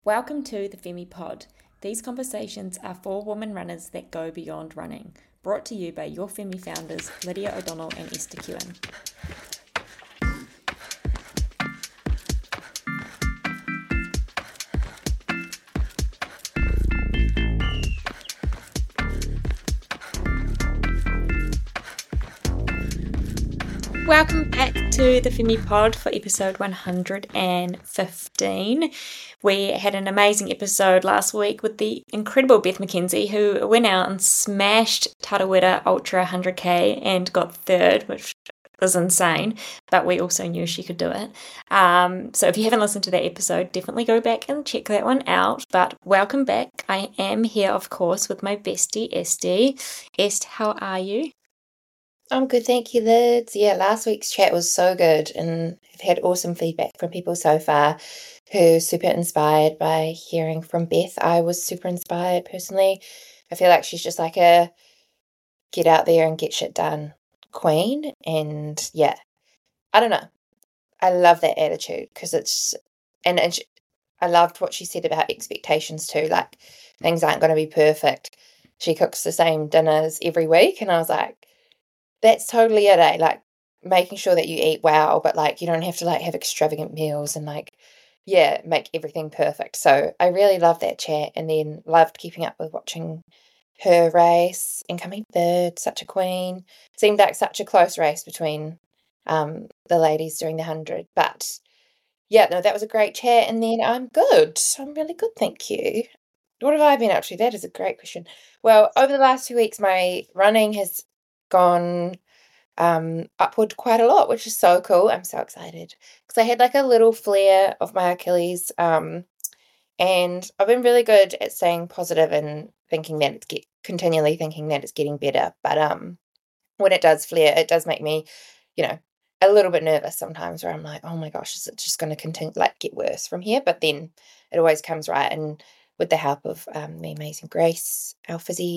Welcome to the Femi Pod. These conversations are for women runners that go beyond running. Brought to you by your Femi founders, Lydia O'Donnell and Esther Kewen. Welcome back to the Femi Pod for episode 115. We had an amazing episode last week with the incredible Beth McKenzie, who went out and smashed Tarawera Ultra 100k and got third, which was insane, but we also knew she could do it. So if you haven't listened to that episode, definitely go back and check that one out. But welcome back. I am here, of course, with my bestie, Esty. Est, how are you? I'm good, thank you, Lids. Yeah, last week's chat was so good, and I've had awesome feedback from people so far who are super inspired by hearing from Beth. I was super inspired personally. I feel like she's just like a get out there and get shit done queen. And yeah, I don't know. I love that attitude because I loved what she said about expectations too. Like things aren't going to be perfect. She cooks the same dinners every week, and I was like, that's totally it, eh? Like, making sure that you eat well, but, like, you don't have to, like, have extravagant meals and, like, yeah, make everything perfect. So I really loved that chat and then loved keeping up with watching her race and coming third, such a queen. Seemed like such a close race between the ladies doing the 100. But, yeah, no, that was a great chat, and then I'm good. I'm really good, thank you. What have I been up to? That is a great question. Well, over the last 2 weeks, my running has gone upward quite a lot, which is so cool. I'm so excited because I had like a little flare of my Achilles, and I've been really good at staying positive and thinking that continually thinking that it's getting better. But when it does flare, it does make me, you know, a little bit nervous sometimes, where I'm like, oh my gosh, is it just going to continue like get worse from here? But then it always comes right, and with the help of the amazing Grace, our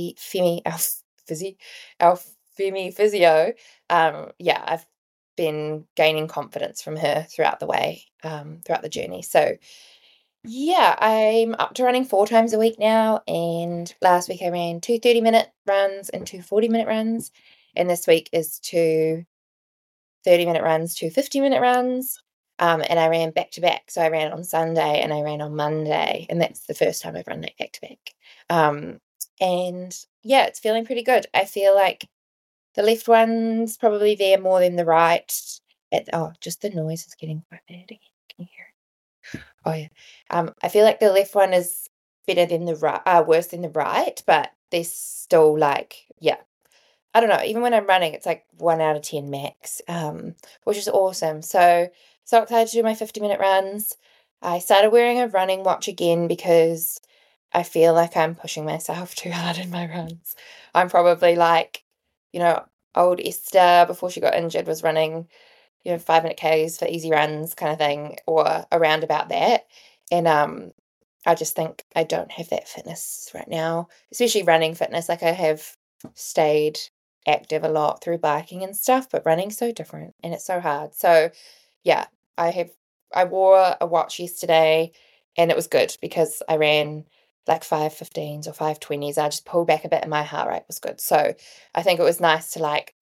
Femi physio, yeah, I've been gaining confidence from her throughout the way, throughout the journey. So yeah, I'm up to running 4 times a week now, and last week I ran 2 30-minute runs and 2 40-minute runs, and this week is 2 30-minute runs, 2 50-minute runs, and I ran back to back. So I ran on Sunday and I ran on Monday, and that's the first time I've run that back to back. And yeah, it's feeling pretty good. I feel like the left one's probably there more than the right. Just the noise is getting quite bad again. Can you hear it? Oh yeah. I feel like the left one is better than the right, worse than the right, but they're still like, yeah. I don't know. Even when I'm running, it's like 1 out of 10 max, which is awesome. So excited to do my 50-minute runs. I started wearing a running watch again because I feel like I'm pushing myself too hard in my runs. I'm probably like, old Esther before she got injured was running, 5-minute Ks for easy runs kind of thing, or around about that. And I just think I don't have that fitness right now, especially running fitness. Like I have stayed active a lot through biking and stuff, but running's so different and it's so hard. So yeah, I wore a watch yesterday and it was good because I ran like 5:15s or 5:20s. I just pulled back a bit and my heart rate was good. So I think it was nice to like,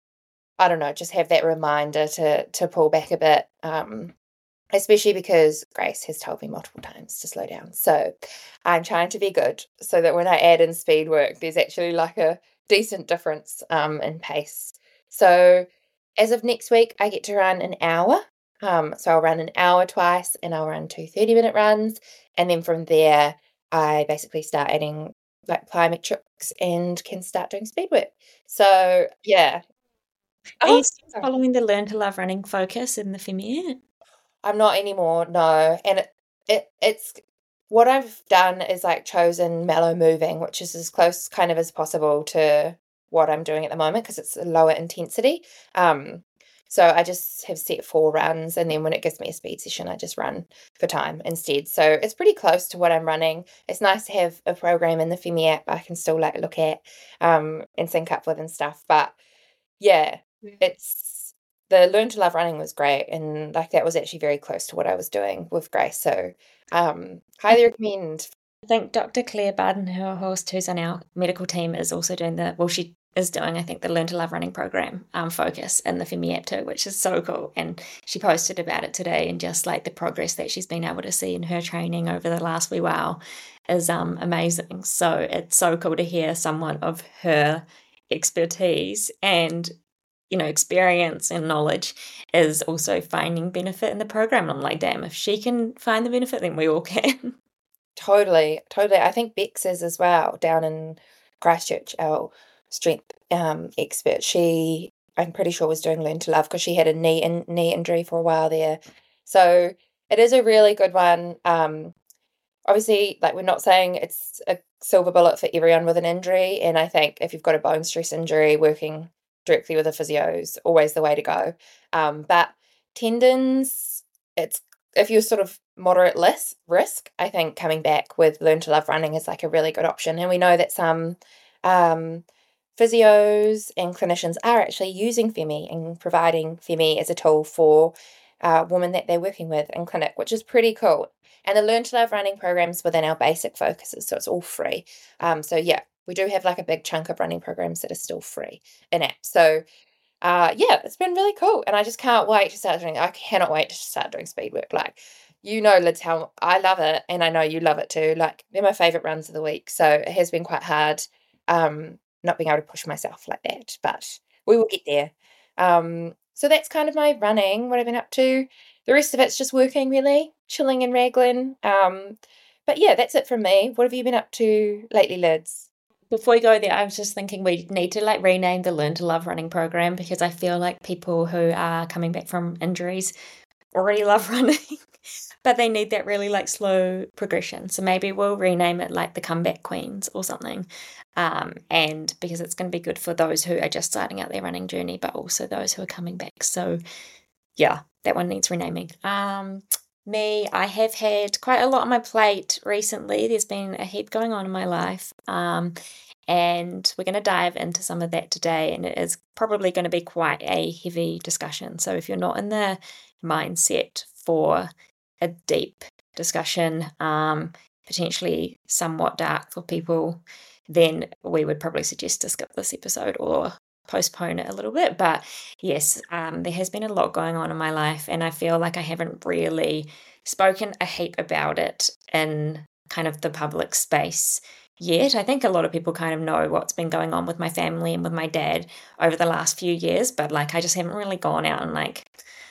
I don't know, just have that reminder to pull back a bit. Especially because Grace has told me multiple times to slow down. So I'm trying to be good so that when I add in speed work, there's actually like a decent difference in pace. So as of next week, I get to run an hour. So I'll run an hour twice and I'll run 2 30-minute runs. And then from there, I basically start adding like plyometrics and can start doing speed work. So yeah. Are you Oh, still sorry. following the Learn to Love Running focus in the Femi? I'm not anymore, no. And it's what I've done is like chosen mellow moving, which is as close kind of as possible to what I'm doing at the moment because it's a lower intensity. So I just have set 4 runs, and then when it gives me a speed session, I just run for time instead. So it's pretty close to what I'm running. It's nice to have a program in the Femi app I can still like look at and sync up with and stuff. But yeah, it's the Learn to Love Running was great, and like that was actually very close to what I was doing with Grace. So highly recommend. I think Dr. Claire Badenhurst, who's on our medical team, is also doing she is doing, I think, the Learn to Love Running program focus in the Femi app too, which is so cool. And she posted about it today, and just like the progress that she's been able to see in her training over the last wee while is amazing. So it's so cool to hear someone of her expertise and experience and knowledge is also finding benefit in the program. And I'm like, damn, if she can find the benefit, then we all can. Totally. I think Bex is as well down in Christchurch, our strength expert. I'm pretty sure, was doing Learn to Love because she had a knee injury for a while there. So it is a really good one. Obviously, like, we're not saying it's a silver bullet for everyone with an injury, and I think if you've got a bone stress injury, working directly with a physio is always the way to go. But tendons, if you're sort of moderate less risk, I think coming back with Learn to Love Running is like a really good option. And we know that some physios and clinicians are actually using Femi and providing Femi as a tool for women that they're working with in clinic, which is pretty cool. And the Learn to Love Running program's within our basic focuses, so it's all free. So yeah, we do have like a big chunk of running programs that are still free in app. So yeah, it's been really cool, and I just can't wait to start doing. I cannot wait to start doing speed work. Like, Liz, how I love it, and I know you love it too. Like, they're my favorite runs of the week, so it has been quite hard, not being able to push myself like that, but we will get there. So that's kind of my running, what I've been up to. The rest of it's just working, really, chilling and raglan. But yeah, that's it from me. What have you been up to lately, Lids? Before we go there, I was just thinking we need to like rename the Learn to Love Running program, because I feel like people who are coming back from injuries already love running, but they need that really like slow progression. So maybe we'll rename it like the Comeback Queens or something. And because it's going to be good for those who are just starting out their running journey, but also those who are coming back. So yeah, that one needs renaming. Me, I have had quite a lot on my plate recently. There's been a heap going on in my life. And we're going to dive into some of that today. And it is probably going to be quite a heavy discussion. So if you're not in the mindset for a deep discussion, potentially somewhat dark for people, then we would probably suggest to skip this episode or postpone it a little bit. But yes, there has been a lot going on in my life, and I feel like I haven't really spoken a heap about it in kind of the public space yet. I think a lot of people kind of know what's been going on with my family and with my dad over the last few years, but like I just haven't really gone out and like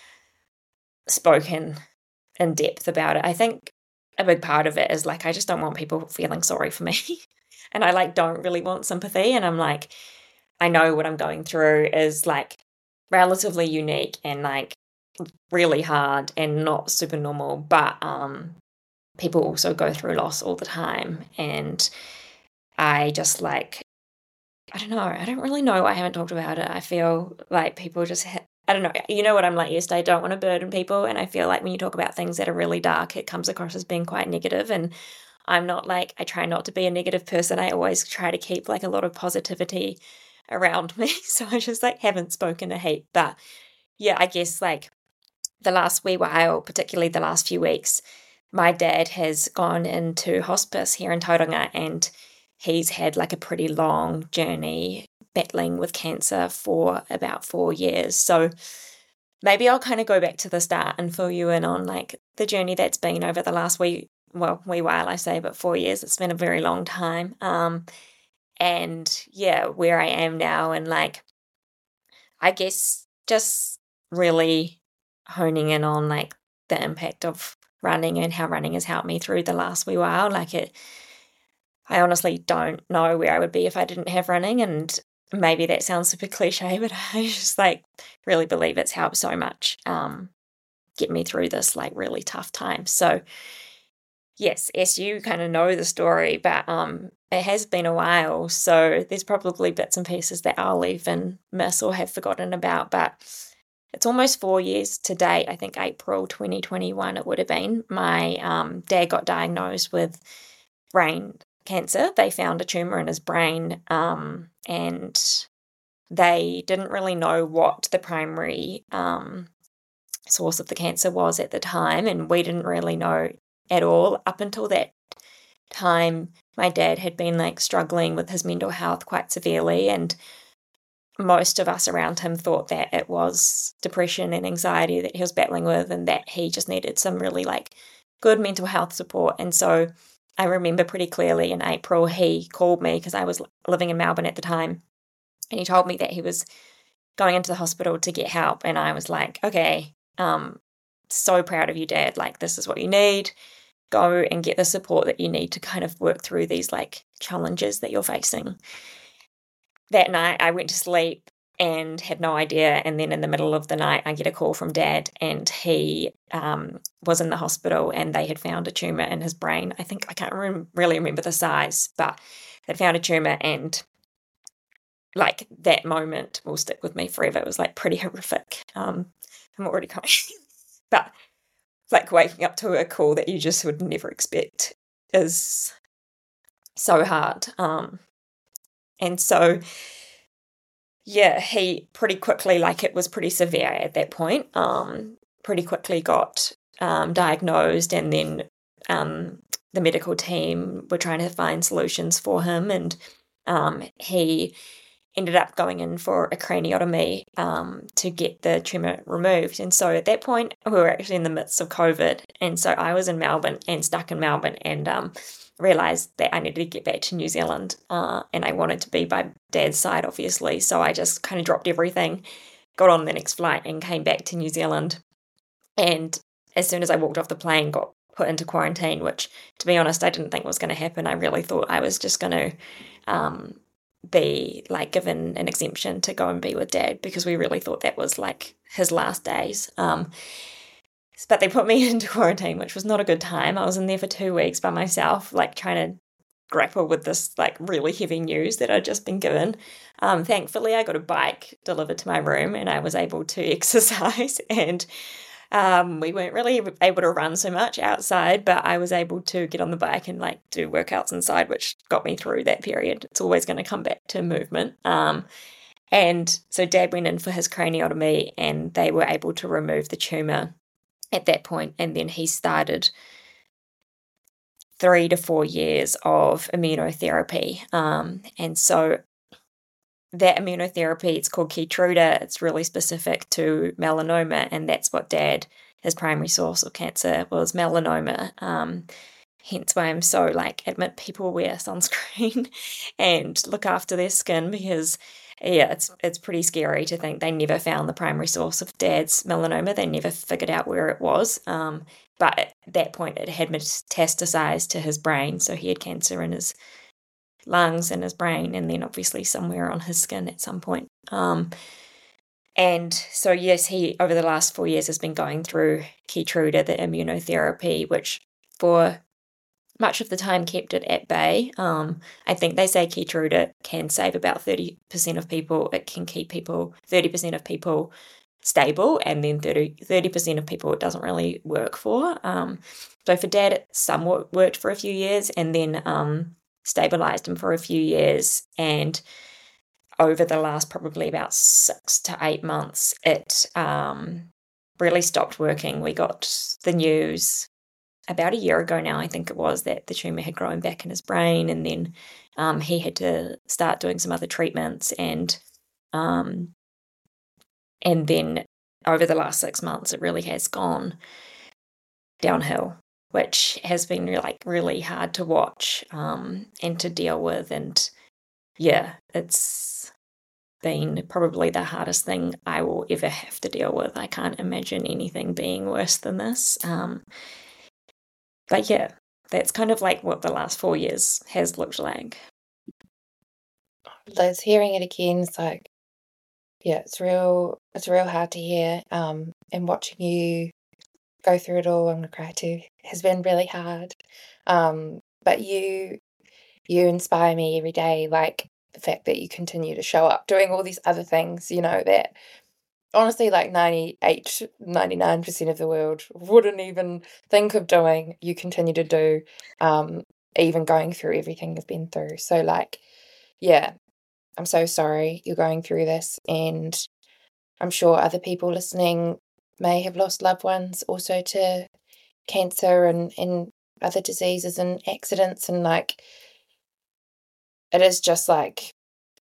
spoken in depth about it. I think a big part of it is like I just don't want people feeling sorry for me. And I like don't really want sympathy, and I'm like, I know what I'm going through is like relatively unique and like really hard and not super normal, but people also go through loss all the time, and I just like, I don't know, I don't really know why I haven't talked about it. I feel like people just I don't know, you know what I'm like yesterday, I don't want to burden people, and I feel like when you talk about things that are really dark, it comes across as being quite negative, and I'm not like, I try not to be a negative person. I always try to keep like a lot of positivity around me. So I just like haven't spoken a heap. But yeah, I guess like the last wee while, particularly the last few weeks, my dad has gone into hospice here in Tauranga, and he's had like a pretty long journey battling with cancer for about 4 years. So maybe I'll kind of go back to the start and fill you in on like the journey that's been over the last wee while, I say, but 4 years. It's been a very long time. And yeah, where I am now, and like, I guess just really honing in on like the impact of running and how running has helped me through the last wee while. Like I honestly don't know where I would be if I didn't have running, and maybe that sounds super cliche, but I just like really believe it's helped so much get me through this like really tough time. So yes, you kind of know the story, but it has been a while, so there's probably bits and pieces that I'll even miss or have forgotten about, but it's almost 4 years to date. I think April 2021 it would have been. My dad got diagnosed with brain cancer. They found a tumour in his brain, and they didn't really know what the primary source of the cancer was at the time, and we didn't really know at all. Up until that time, my dad had been like struggling with his mental health quite severely, and most of us around him thought that it was depression and anxiety that he was battling with, and that he just needed some really like good mental health support. And so I remember pretty clearly in April, he called me because I was living in Melbourne at the time, and he told me that he was going into the hospital to get help. And I was like, okay, so proud of you, Dad. Like, this is what you need. Go and get the support that you need to kind of work through these like challenges that you're facing. That night I went to sleep and had no idea. And then in the middle of the night, I get a call from Dad, and he was in the hospital, and they had found a tumour in his brain. I think I can't really remember the size, but they found a tumour, and like that moment will stick with me forever. It was like pretty horrific. I'm already crying, but like waking up to a call that you just would never expect is so hard. And so, yeah, he pretty quickly, like it was pretty severe at that point, pretty quickly got diagnosed, and then the medical team were trying to find solutions for him, and he ended up going in for a craniotomy to get the tumour removed. And so at that point, we were actually in the midst of COVID, and so I was in Melbourne and stuck in Melbourne, and realised that I needed to get back to New Zealand, and I wanted to be by Dad's side, obviously. So I just kind of dropped everything, got on the next flight, and came back to New Zealand. And as soon as I walked off the plane, got put into quarantine, which, to be honest, I didn't think was going to happen. I really thought I was just going to be like given an exemption to go and be with Dad, because we really thought that was like his last days. But they put me into quarantine, which was not a good time. I was in there for 2 weeks by myself, like trying to grapple with this like really heavy news that I'd just been given. Thankfully, I got a bike delivered to my room, and I was able to exercise, and we weren't really able to run so much outside, but I was able to get on the bike and like do workouts inside, which got me through that period. It's always going to come back to movement. And so Dad went in for his craniotomy, and they were able to remove the tumour at that point, and then he started 3 to 4 years of immunotherapy. And so that immunotherapy, it's called Keytruda. It's really specific to melanoma, and that's what Dad, his primary source of cancer was melanoma. Hence why I'm so like admit people wear sunscreen and look after their skin, because yeah, it's pretty scary to think they never found the primary source of Dad's melanoma. They never figured out where it was. But at that point, it had metastasized to his brain, so he had cancer in his lungs and his brain, and then obviously somewhere on his skin at some point. And so yes, he over the last 4 years has been going through Keytruda, the immunotherapy, which for much of the time kept it at bay. I think they say Keytruda can save about 30% of people. It can keep 30% of people stable, and then 30% of people it doesn't really work for. So for Dad, it somewhat worked for a few years, and then stabilized him for a few years. And over the last probably about 6 to 8 months, it really stopped working. We got the news about a year ago now, I think it was, that the tumour had grown back in his brain, and then he had to start doing some other treatments, and then over the last 6 months, it really has gone downhill, which has been really hard to watch and to deal with. And yeah, it's been probably the hardest thing I will ever have to deal with. I can't imagine anything being worse than this. But yeah, that's kind of like what the last 4 years has looked like. Liz, hearing it again, it's like, yeah, it's real hard to hear. And watching you go through it all, I'm gonna cry too, has been really hard. But you inspire me every day, like the fact that you continue to show up doing all these other things, that honestly, like 98, 99% of the world wouldn't even think of doing, you continue to do, even going through everything you've been through. So, like, yeah, I'm so sorry you're going through this, and I'm sure other people listening may have lost loved ones also to cancer and other diseases and accidents, and like it is just like,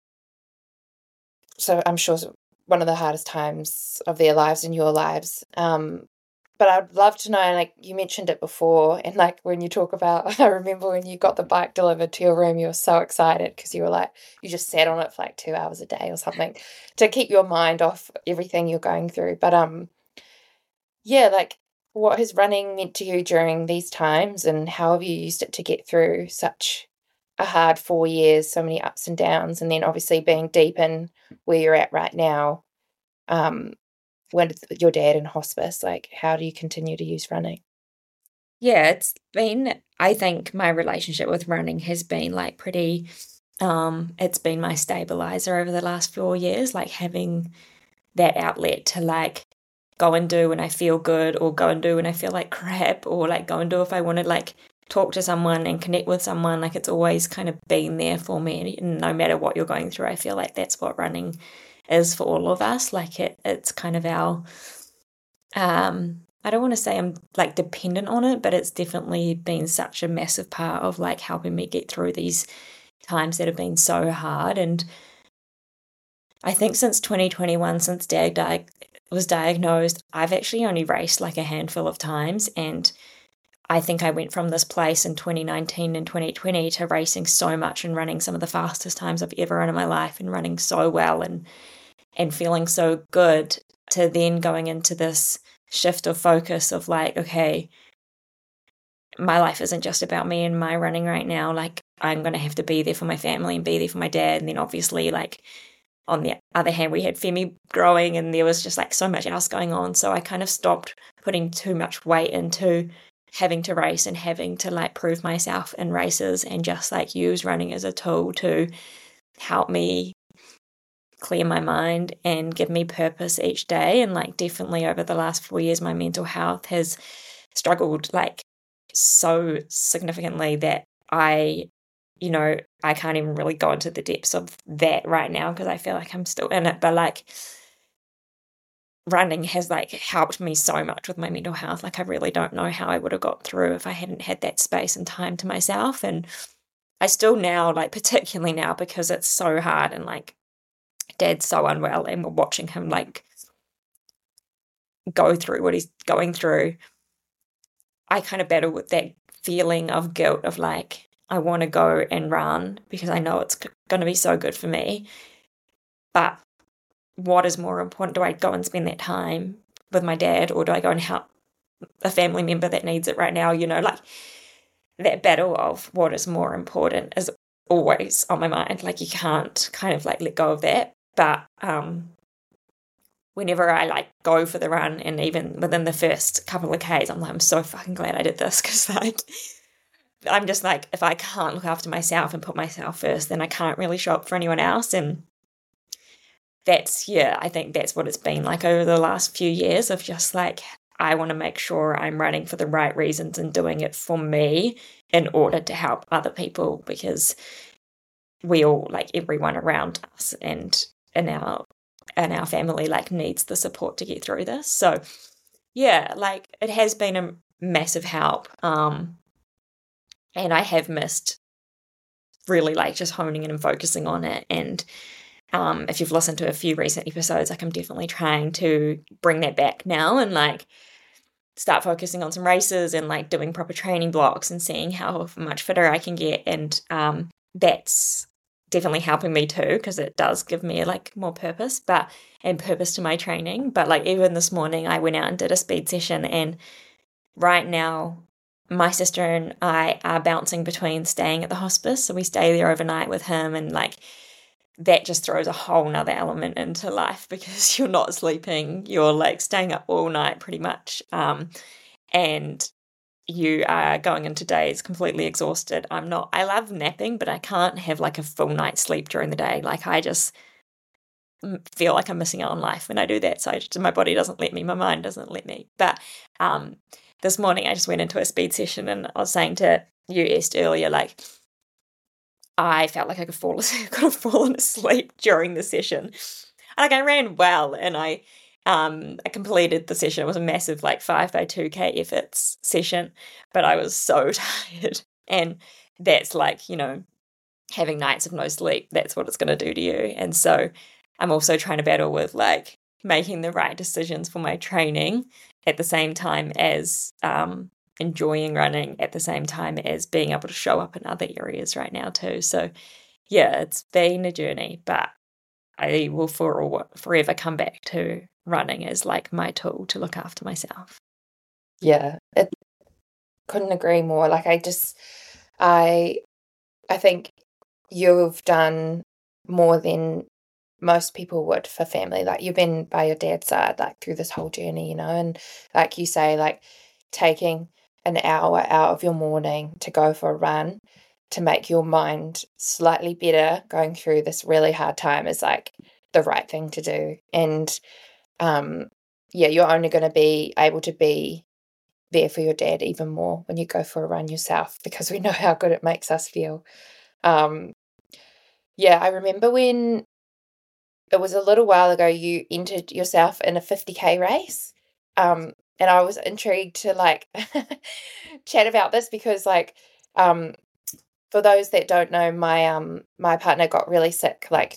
so I'm sure one of the hardest times of their lives and your lives. But I'd love to know, like you mentioned it before, and like when you talk about, I remember when you got the bike delivered to your room, you were so excited because you were like, you just sat on it for like 2 hours a day or something to keep your mind off everything you're going through. But yeah, like what has running meant to you during these times, and how have you used it to get through such a hard 4 years, so many ups and downs, and then obviously being deep in where you're at right now, um, with your dad in hospice, like how do you continue to use running? Yeah, I think my relationship with running has been like pretty, it's been my stabilizer over the last 4 years, like having that outlet to like go and do when I feel good, or go and do when I feel like crap, or like go and do if I want to like talk to someone and connect with someone. Like it's always kind of been there for me. And no matter what you're going through, I feel like that's what running is for all of us. Like it's kind of our, I don't want to say I'm like dependent on it, but it's definitely been such a massive part of like helping me get through these times that have been so hard. And I think since 2021, since Dad was diagnosed, I've actually only raced like a handful of times. And I think I went from this place in 2019 and 2020 to racing so much and running some of the fastest times I've ever run in my life and running so well and feeling so good, to then going into this shift of focus of like, okay, my life isn't just about me and my running right now. Like I'm going to have to be there for my family and be there for my dad. And then obviously like on the other hand, we had Femi growing and there was just like so much else going on. So I kind of stopped putting too much weight into having to race and having to like prove myself in races, and just like use running as a tool to help me clear my mind and give me purpose each day. And like definitely over the last 4 years, my mental health has struggled like so significantly that I can't even really go into the depths of that right now because I feel like I'm still in it. But like running has like helped me so much with my mental health. Like I really don't know how I would have got through if I hadn't had that space and time to myself. And I still now, like particularly now, because it's so hard and like Dad's so unwell and we're watching him like go through what he's going through, I kind of battle with that feeling of guilt of like, I want to go and run because I know it's going to be so good for me. But what is more important? Do I go and spend that time with my dad, or do I go and help a family member that needs it right now? Like that battle of what is more important is always on my mind. Like you can't kind of like let go of that. But whenever I like go for the run, and even within the first couple of Ks, I'm like, I'm so fucking glad I did this, because like I'm just like, if I can't look after myself and put myself first, then I can't really show up for anyone else. And I think that's what it's been like over the last few years of just like, I want to make sure I'm running for the right reasons and doing it for me in order to help other people, because we all, like everyone around us and in our family, like needs the support to get through this. So yeah, like it has been a massive help. And I have missed really like just honing in and focusing on it. And if you've listened to a few recent episodes, like I'm definitely trying to bring that back now and like start focusing on some races and like doing proper training blocks and seeing how much fitter I can get. And that's definitely helping me too, because it does give me like more purpose and purpose to my training. But like even this morning I went out and did a speed session, and right now my sister and I are bouncing between staying at the hospice. So we stay there overnight with him, and like that just throws a whole nother element into life because you're not sleeping, you're like staying up all night pretty much. And you are going into days completely exhausted. I love napping, but I can't have like a full night's sleep during the day. Like I just feel like I'm missing out on life when I do that. So my body doesn't let me, my mind doesn't let me. But this morning I just went into a speed session, and I was saying to you, Est, earlier, like I felt like I could have fallen asleep during the session. Like, I ran well, and I completed the session. It was a massive, like, 5x2K efforts session, but I was so tired. And that's like, having nights of no sleep, that's what it's going to do to you. And so I'm also trying to battle with, like, making the right decisions for my training at the same time as enjoying running, at the same time as being able to show up in other areas right now too. So yeah, it's been a journey, but I will forever come back to running as, like, my tool to look after myself. Yeah, couldn't agree more. Like, I think you've done more than most people would for family. Like, you've been by your dad's side, like, through this whole journey, and like you say, like, taking an hour out of your morning to go for a run to make your mind slightly better going through this really hard time is, like, the right thing to do. And you're only going to be able to be there for your dad even more when you go for a run yourself, because we know how good it makes us feel. I remember when it was a little while ago, you entered yourself in a 50K race. And I was intrigued to, like, chat about this because, like, for those that don't know, my partner got really sick, like,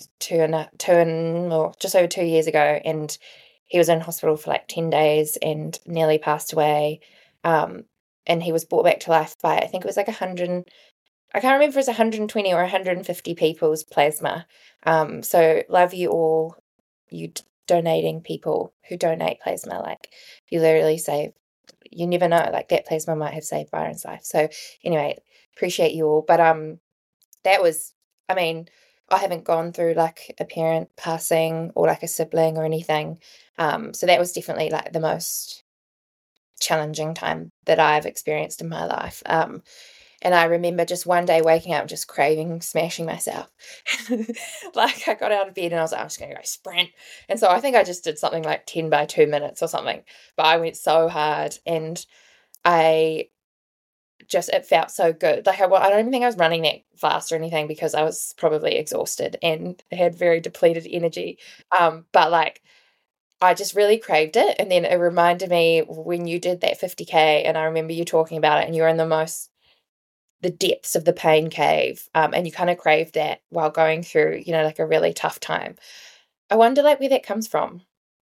just over 2 years ago, and he was in hospital for like 10 days and nearly passed away. And he was brought back to life by, I think it was like 100, I can't remember if it was 120 or 150 people's plasma. So love you all, you donating people who donate plasma. Like, you literally save, you never know, like, that plasma might have saved Byron's life. So anyway, appreciate you all. But that was, I mean, I haven't gone through, like, a parent passing or, like, a sibling or anything. So that was definitely, like, the most challenging time that I've experienced in my life. And I remember just one day waking up just craving smashing myself. Like, I got out of bed and I was like, I'm just going to go sprint. And so I think I just did something like 10 by 2 minutes or something. But I went so hard, and it felt so good. Like, I don't even think I was running that fast or anything because I was probably exhausted and had very depleted energy. But, like, I just really craved it. And then it reminded me when you did that 50K, and I remember you talking about it, and you're in the depths of the pain cave, and you kind of craved that while going through, like, a really tough time. I wonder, like, where that comes from.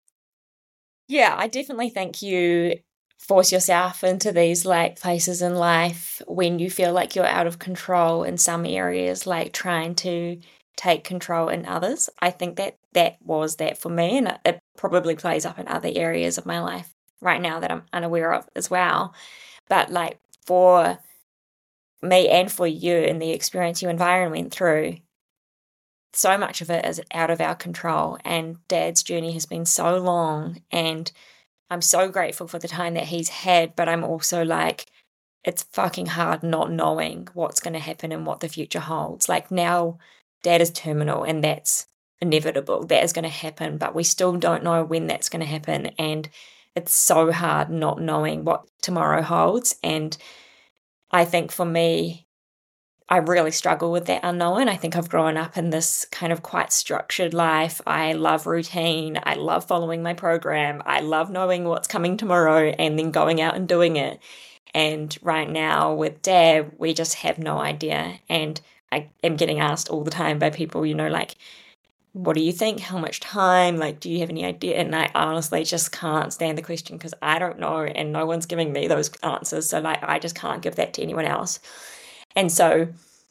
Yeah, I definitely think you force yourself into these, like, places in life when you feel like you're out of control in some areas, like trying to take control in others. I think that was that for me, and it probably plays up in other areas of my life right now that I'm unaware of as well. But, like, for me and for you and the experience you and Byron went through, so much of it is out of our control, and Dad's journey has been so long, and I'm so grateful for the time that he's had, but I'm also like, it's fucking hard not knowing what's going to happen and what the future holds. Like, now Dad is terminal, and that's inevitable. That is going to happen, but we still don't know when that's going to happen, and it's so hard not knowing what tomorrow holds. And I think for me, I really struggle with that unknown. I think I've grown up in this kind of quite structured life. I love routine. I love following my program. I love knowing what's coming tomorrow and then going out and doing it. And right now with Dad, we just have no idea. And I am getting asked all the time by people, like, what do you think? How much time? Like, do you have any idea? And I honestly just can't stand the question because I don't know, and no one's giving me those answers. So, like, I just can't give that to anyone else. And so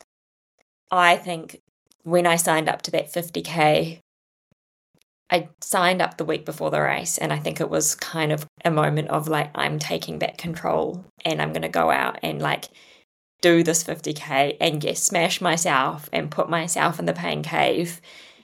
I think when I signed up to that 50K, I signed up the week before the race, and I think it was kind of a moment of, like, I'm taking back control and I'm going to go out and, like, do this 50K and, yes, smash myself and put myself in the pain cave,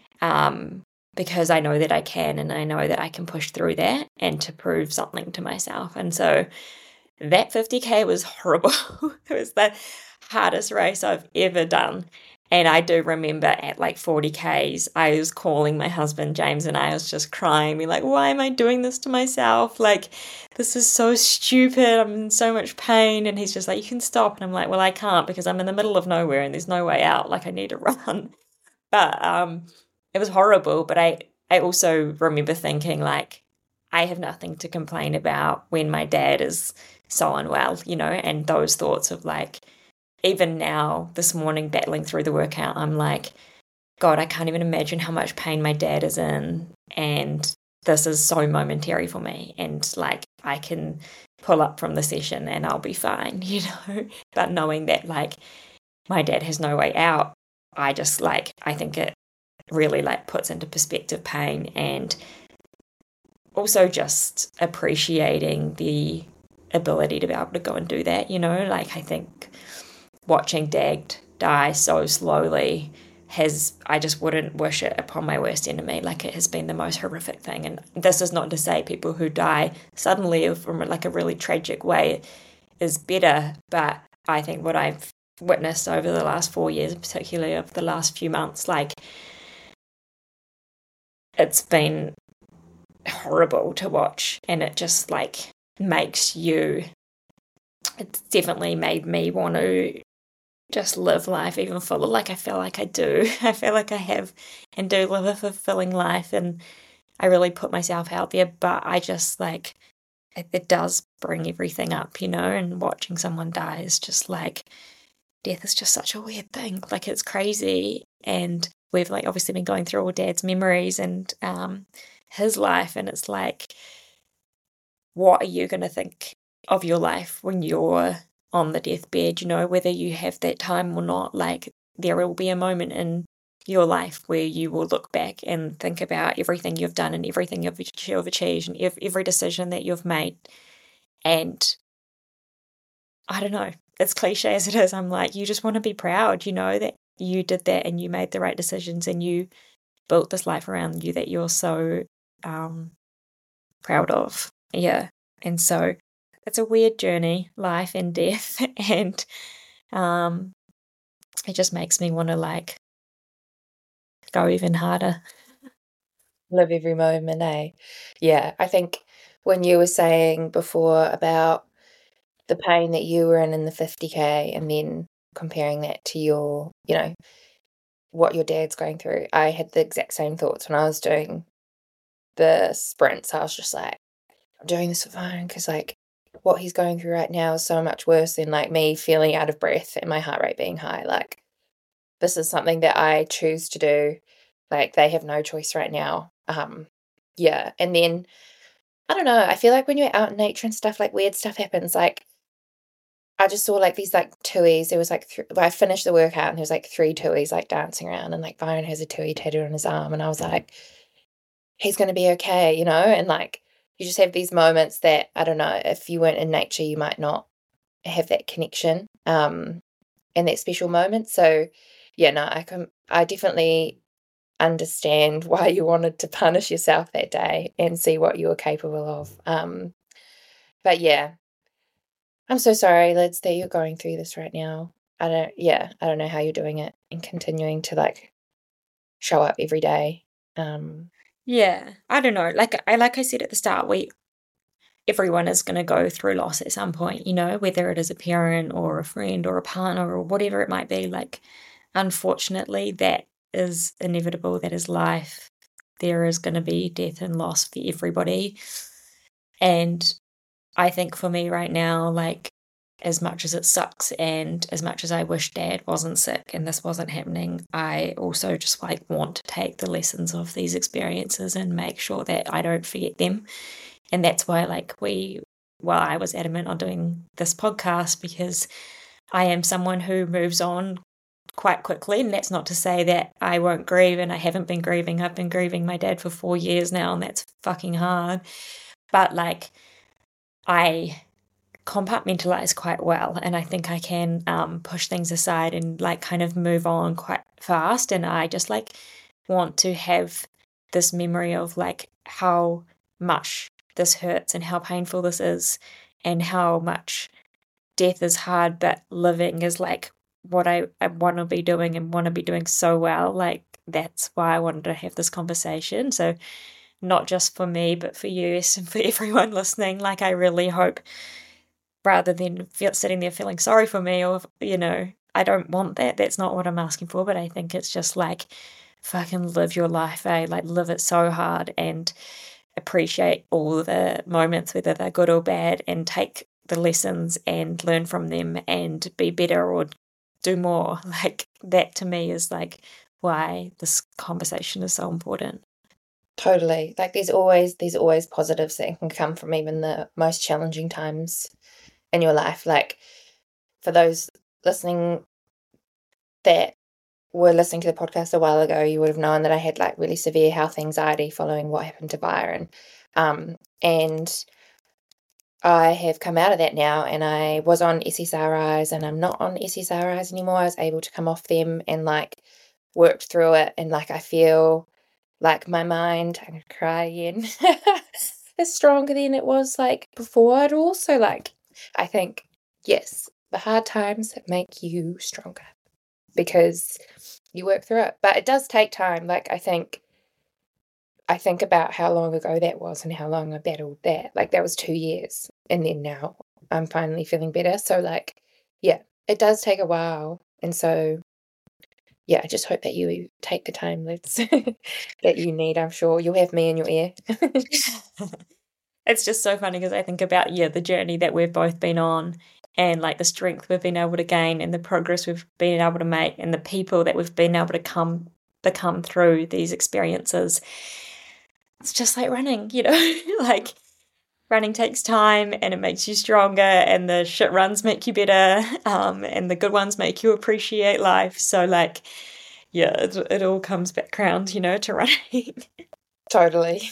because I know that I can, and I know that I can push through that and to prove something to myself. And so that 50K was horrible. It was the hardest race I've ever done. And I do remember at like 40 Ks, I was calling my husband, James, and I was just crying, being like, why am I doing this to myself? Like, this is so stupid. I'm in so much pain. And he's just like, you can stop. And I'm like, well, I can't because I'm in the middle of nowhere and there's no way out. Like, I need to run. But it was horrible. But I also remember thinking, like, I have nothing to complain about when my dad is so unwell, and those thoughts of like, even now, this morning, battling through the workout, I'm like, God, I can't even imagine how much pain my dad is in. And this is so momentary for me. And like, I can pull up from the session and I'll be fine, But knowing that like my dad has no way out, I just like, I think it really like puts into perspective pain and also just appreciating the ability to be able to go and do that, Like, I think watching Dad die so slowly I just wouldn't wish it upon my worst enemy. Like, it has been the most horrific thing. And this is not to say people who die suddenly from like a really tragic way is better, but I think what I've witnessed over the last 4 years, particularly over the last few months, like, it's been horrible to watch, and it just like it's definitely made me want to just live life even fuller. Like, I feel like I do. I feel like I have and do live a fulfilling life, and I really put myself out there, but I just like, it does bring everything up, and watching someone die is just like, death is just such a weird thing. Like, it's crazy. And we've like obviously been going through all Dad's memories and his life, and it's like, what are you going to think of your life when you're on the deathbed, whether you have that time or not? Like, there will be a moment in your life where you will look back and think about everything you've done and everything you've achieved and every decision that you've made. And I don't know, as cliche as it is, I'm like, you just want to be proud, that you did that and you made the right decisions and you built this life around you that you're so proud of. Yeah. And so it's a weird journey, life and death. And it just makes me want to like go even harder. Live every moment, eh? Yeah, I think when you were saying before about the pain that you were in the 50K and then comparing that to your, what your dad's going through, I had the exact same thoughts when I was doing the sprints. I was just like, I'm doing this for fun because like what he's going through right now is so much worse than like me feeling out of breath and my heart rate being high. Like, this is something that I choose to do. Like, they have no choice right now. Yeah. And then I don't know, I feel like when you're out in nature and stuff, like weird stuff happens. Like, I just saw like these like tuis. There was like I finished the workout and there was like 3 tuis like dancing around, and like Byron has a tui tattooed on his arm, and I was like, he's gonna be okay, and like you just have these moments that, I don't know, if you weren't in nature you might not have that connection and that special moment. So yeah, no, I definitely understand why you wanted to punish yourself that day and see what you were capable of. But yeah, I'm so sorry, Lids, that you're going through this right now. I don't know how you're doing it and continuing to like show up every day. Yeah, I don't know. Like I said at the start, everyone is going to go through loss at some point, whether it is a parent or a friend or a partner or whatever it might be. Like, unfortunately, that is inevitable. That is life. There is going to be death and loss for everybody. And I think for me right now, like, as much as it sucks and as much as I wish Dad wasn't sick and this wasn't happening, I also just like want to take the lessons of these experiences and make sure that I don't forget them. And that's why I was adamant on doing this podcast, because I am someone who moves on quite quickly. And that's not to say that I won't grieve, and I haven't been grieving. I've been grieving my dad for 4 years now, and that's fucking hard. But like, I compartmentalize quite well, and I think I can push things aside and like kind of move on quite fast. And I just like want to have this memory of like how much this hurts and how painful this is and how much death is hard, but living is like what I want to be doing and want to be doing so well. Like, that's why I wanted to have this conversation. So not just for me, but for you and for everyone listening. Like, I really hope, rather than sitting there feeling sorry for me, or, I don't want that. That's not what I'm asking for. But I think it's just like, fucking live your life, eh? Like, live it so hard and appreciate all the moments, whether they're good or bad, and take the lessons and learn from them and be better or do more. Like, that to me is like why this conversation is so important. Totally. Like, there's always positives that can come from even the most challenging times in your life. Like, for those listening that were listening to the podcast a while ago, you would have known that I had like really severe health anxiety following what happened to Byron. And I have come out of that now, and I was on SSRIs, and I'm not on SSRIs anymore. I was able to come off them and like worked through it, and like I feel like my mind, I'm gonna cry again, is stronger than it was like before. And also, like, I think, yes, the hard times make you stronger because you work through it. But it does take time. Like, I think about how long ago that was and how long I battled that. Like, that was 2 years, and then now I'm finally feeling better. So, like, yeah, it does take a while. And so, yeah, I just hope that you take the time, Liz, that you need. I'm sure you'll have me in your ear. It's just so funny because I think about, the journey that we've both been on, and like the strength we've been able to gain and the progress we've been able to make and the people that we've been able to become through these experiences. It's just like running, like, running takes time and it makes you stronger, and the shit runs make you better, and the good ones make you appreciate life. So, like, it all comes back around, to running. Totally.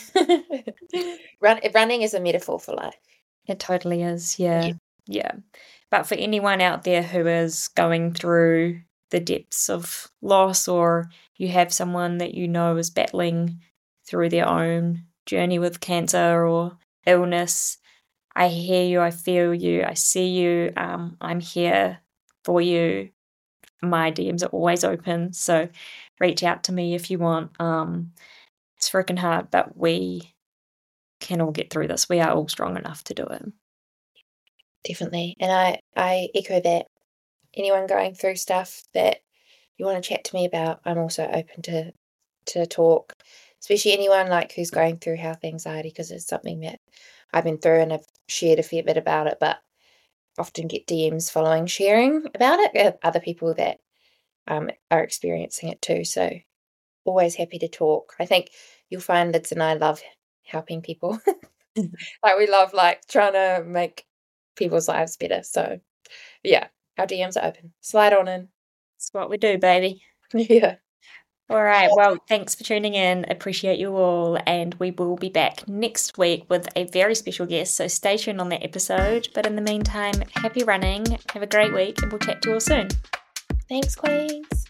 Running is a metaphor for life. It totally is, yeah. But for anyone out there who is going through the depths of loss, or you have someone that you know is battling through their own journey with cancer or illness, I hear you, I feel you, I see you, I'm here for you. My DMs are always open, so reach out to me if you want. It's freaking hard, but we can all get through this. We are all strong enough to do it. Definitely. And I echo that. Anyone going through stuff that you want to chat to me about, I'm also open to talk, especially anyone like who's going through health anxiety, because it's something that I've been through and I've shared a fair bit about it, but often get DMs following sharing about it, other people that are experiencing it too. So always happy to talk. I think you'll find Liz and I love helping people. Like, we love like trying to make people's lives better. So yeah, our DMs are open. Slide on in. That's what we do, baby. Yeah. All right. Well, thanks for tuning in. Appreciate you all. And we will be back next week with a very special guest. So stay tuned on that episode. But in the meantime, happy running. Have a great week, and we'll chat to you all soon. Thanks, Queens.